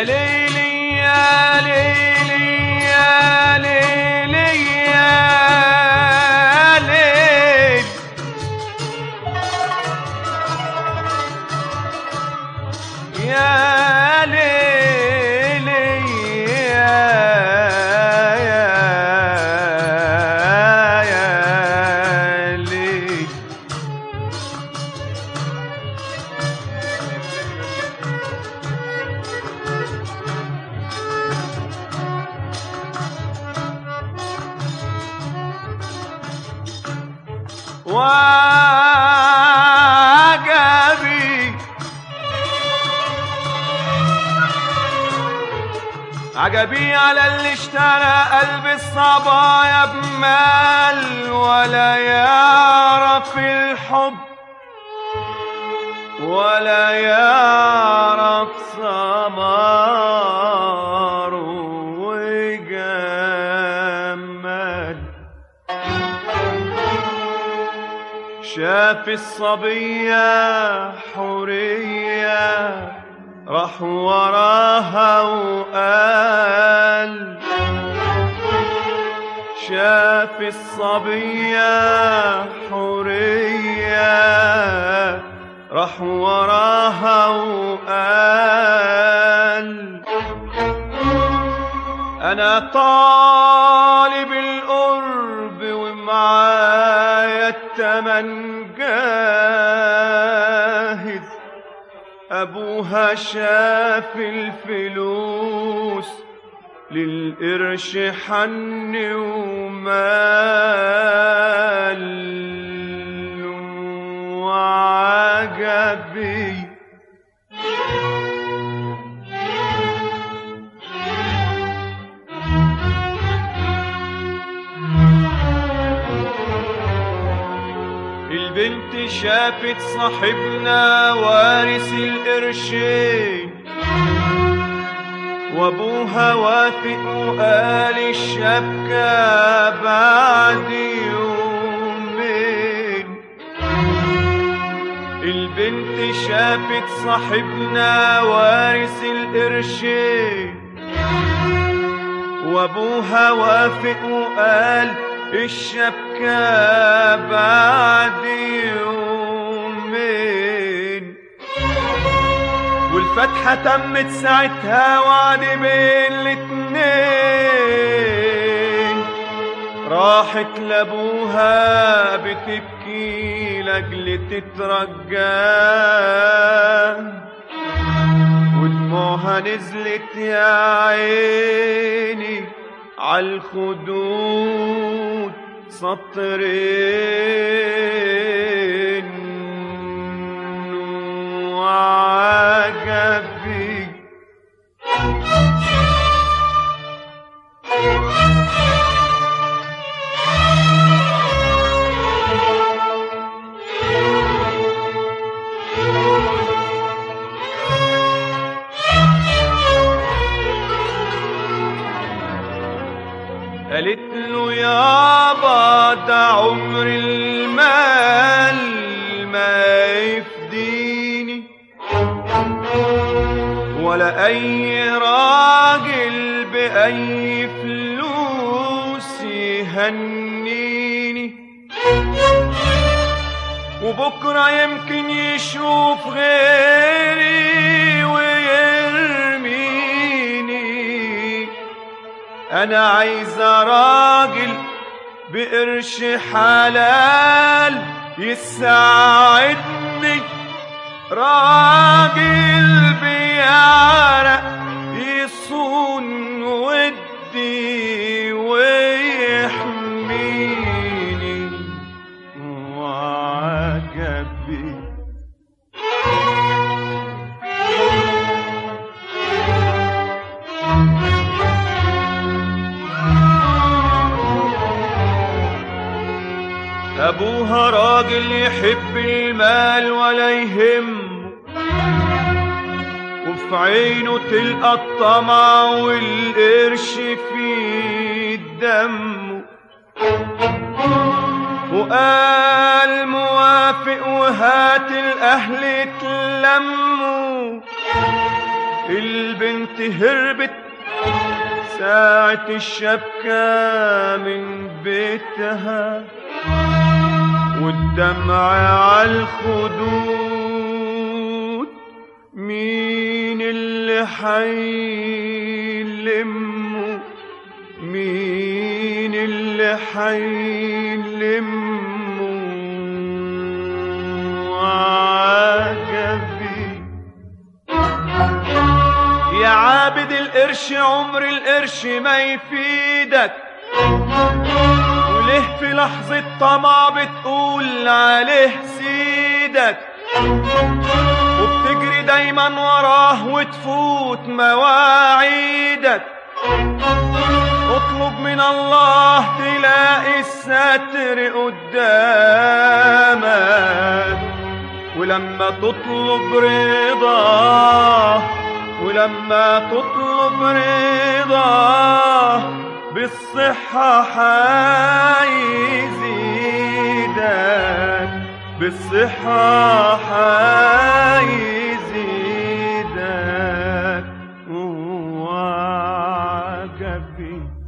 يا ليلي يا ليلي يا ليلي يا ليل يا ليلي يا ليل وعجبي عجبي على اللي اشترى قلب الصبايا بمال ولا يعرف الحب ولا يعرف ثمره وجمال. شاف الصبية حورية راح وراها وقال شاف الصبية حورية راح وراها وقال أنا طالب القرب ومعايا التمن جاهز. أبوها شاف الفلوس للقرش حن ومال وعجبي البنت شافت صاحبنا وارث القرشين وابوها وافق وقال الشبكة بعد يومين. البنت شافت صاحبنا وارث القرشين وابوها وافق وقال الشبكة بعد يومين. والفتحة تمت ساعتها وعد بين الاتنين. راحت لابوها بتبكي لاجل تترجاه ودموعها نزلت يا عيني عالخدود سطرين وعجبي قالت له يابا ده عمر المال ما يفديني ولا اي راجل باي فلوس يهنيني وبكره يمكن يشوف غيري ويرميني. انا عايزة راجل بقرش حلال يساعدني راجل بيعرق يصون ودي ويحميني وعجبي أبوها راجل يحب المال ولا يهمه وفي عينه تلقى الطمع والقرش في دمه وقال موافق وهات الأهل اتلموا والبنت هربت ساعة الشبكة من بيتها، والدمع عالخدود مين اللي حيلمه؟ مين اللي حيلمه؟ عجبي يا عابد القرش، عمر القرش ما يفيدك، وليه في لحظة طمع بتقول عليه سيدك، وبتجري دايما وراه وتفوت مواعيدك. اطلب من الله تلاقي الستر قدامك، ولما تطلب رضاه، ولما تطلب رضاه بالصحة حيزيدك، بالصحة حيزيدك. وعجبي